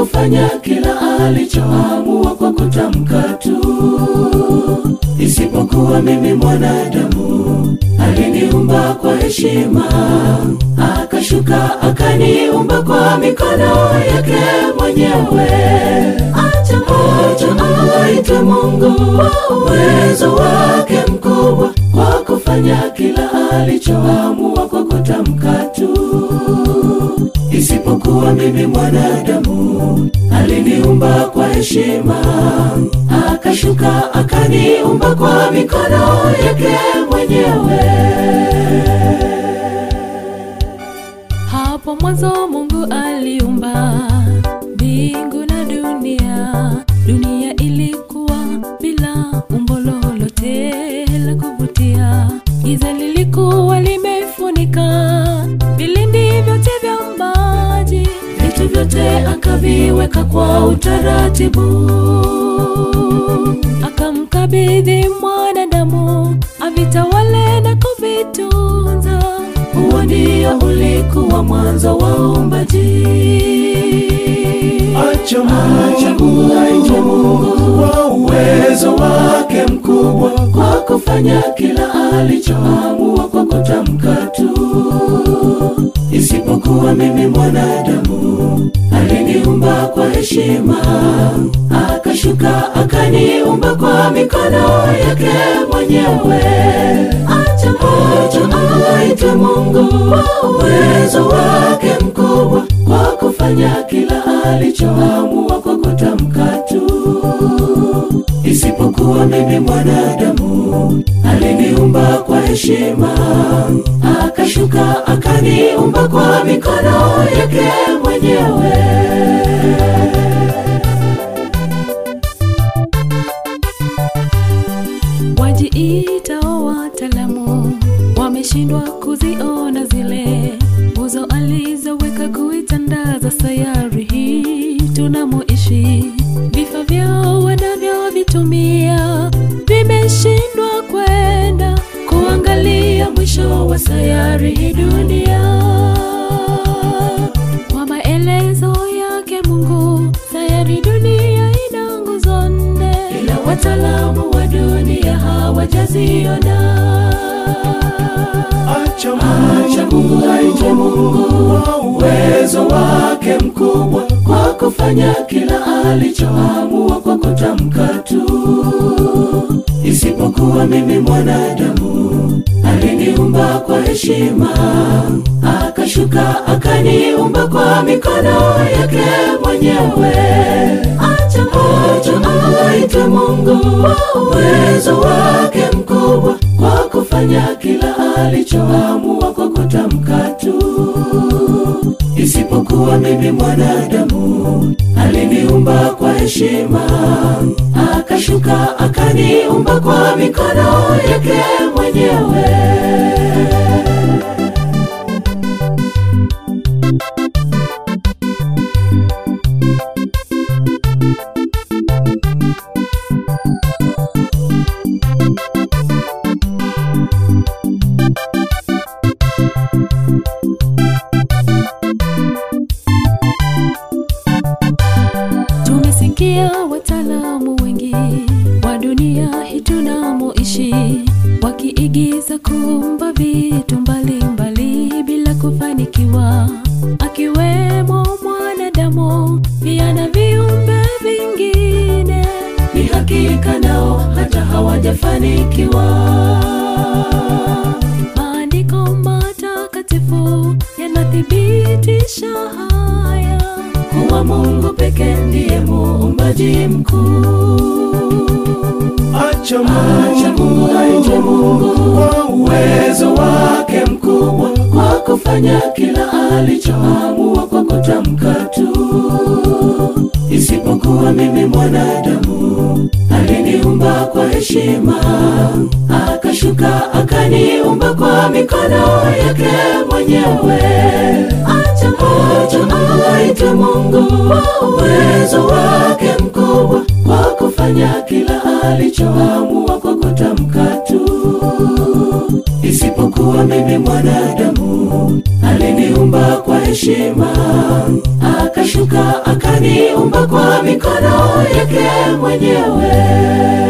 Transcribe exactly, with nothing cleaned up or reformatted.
kufanya kila alichoamua kwa kutamka tu. Isipokuwa mimi mwanadamu, aliniumba kwa heshima, akashuka akaniumba kwa mikono yake mwenyewe. Acha acha aitwe Mungu kwa uwezo wake mkubwa, kwa kufanya kila alichoamua kwa kutamka tu. Isipokuwa mimi mwanadamu, aliniumba kwa heshima, akashuka akaniumba kwa mikono yake mwenyewe. Hapo mwanzo Mungu aliumba mbingu na dunia. Dunia ilikuwa bila umbo lolote la kuvutia. Giza lilikuwa limefunika vilindi vyote vya maji. Vitu vyote akaviweka kwa utaratibu, akamkabidhi mwanadamu avitawale na kuvitunza. Huo ndio ulikuwa mwanzo wa uumbaji. Acha Mungu aitwe Mungu kwa uwezo wake mkubwa, kwa kufanya kila alichoamua kwa kutamka tu. Isipokuwa mimi mwanadamu, aliniumba kwa heshima, akashuka akaniumba kwa mikono yake mwenyewe. Acha acha aitwe Mungu kwa uwezo wake mkubwa, kwa kufanya kila alichoamua kwa kutamka tu. Isipokuwa mimi mwanadamu, aliniumba kwa heshima, akashuka akaniumba kwa mikono yake mwenyewe. Wajiitao wataalamu wameshindwa kuziona zile nguzo alizoweka kuitandaza sayari hii tunamoishi. Vifaa vyao wanavyovitumia vimeshindwa kwenda kuangalia mwisho wa sayari hii dunia. Kwa maelezo yake Mungu, sayari dunia ina nguzo nne, ila wataalamu wa dunia hawajaziona. Acha Mungu aitwe Mungu kwa uwezo wake mkubwa, kwa kufanya kila alichoamua kwa kutamka tu. Isipokuwa mimi mwanadamu, aliniumba kwa heshima, akashuka akaniumba kwa mikono yake mwenyewe. Acha acha aitwe Mungu kwa uwezo wake mkubwa, kwa kufanya kila alichoamua kwa kutamka tu. Isipokuwa mimi mwanadamu, aliniumba kwa heshima, akashuka akaniumba kwa mikono yake mwenyewe. Tumesikia wataalamu wengi wa dunia hii tunamoishi wakiigiza kuumba vitu mbalimbali bila kufanikiwa, akiwemo mwanadamu pia na viumbe vingine. Ni hakika nao hata hawajafanikiwa. Maandiko matakatifu yanathibitisha haya, kuwa Mungu pekee ndiye muumbaji mkuu. Acha Mungu aitwe Mungu kwa uwezo wake mkubwa, kwa kufanya kila alichoamua kwa kutamka tu. Isipokuwa mimi mwanadamu, aliniumba kwa heshima, akashuka akaniumba kwa mikono yake mwenyewe. Acha acha aitwe Mungu kwa uwezo wake mkubwa, kwa kufanya kila alichoamua kwa kutamka tu. Isipokuwa mimi mwanadamu, aliniumba kwa heshima, akashuka akani Ameniumba kwa mikono yake mwenyewe.